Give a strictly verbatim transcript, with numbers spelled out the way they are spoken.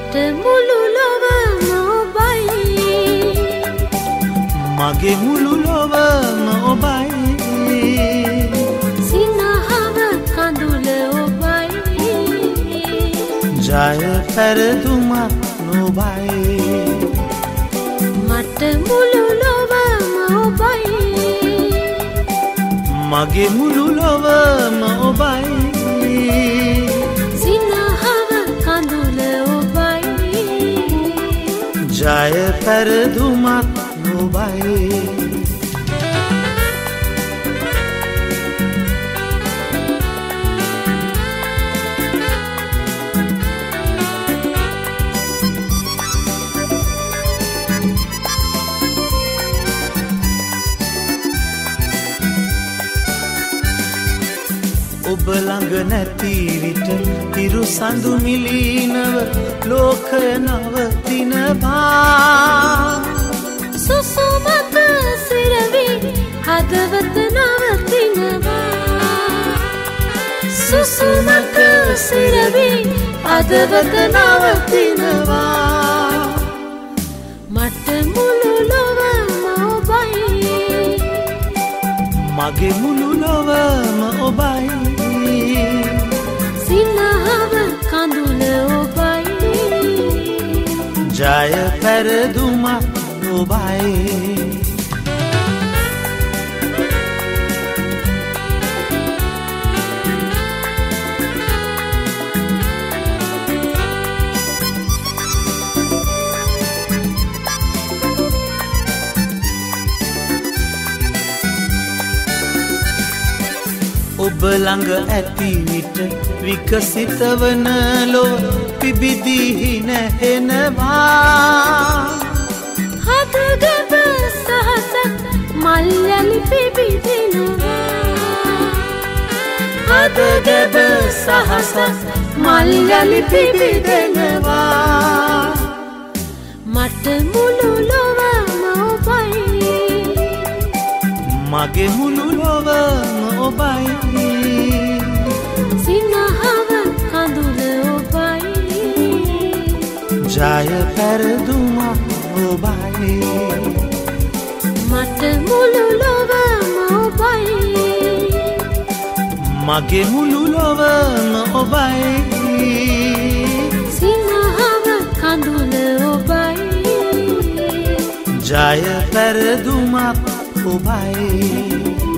මට මුළු ලොවම ඔබයි මගේ මුළු ලොවම ඔබයි සිනහව කඳුල ඔබයි ජය පෙරදුමක් නොබයි මට මුළු ලොවම ඔබයි මගේ මුළු ලොවම ඔබයි සිනහව කඳුල ඔබයි ජය පෙරදුමක් නොබයි ඔබ ළඟ නැති විට හිරු සඳු මිලිනව ලෝකය නවතිනවා සුසුමක සිරවි හදවත නවතිනවා සුසුමක සිරවි හදවත නවතිනවා මට මුළු ලොවම ඔබයි මගේ මුළු ලොවම ඔබයි සිනහව කඳුල ඔබයි ජය පෙරදුමක් ඔබයි ඔබ ළඟ ඇති විට විකසිත වන ලොව පිබිදී නැහෙනවා හදගැබ සහසක් මල්යලි පිබිදෙනවා හදගැබ සහසක් මල්යලි පිබිදෙනවා මට මුළු ලොවම ඔබයි මගේ මුළු ලොවම ඔබයි සිනහව කඳුල ඔබයි ජය පෙරදුමක් ඔබයි මට මුළු ලොවම ඔබයි මගේ මුළු ලොවම ඔබයි සිනහව කඳුල ඔබයි ජය පෙරදුමක් ඔබයි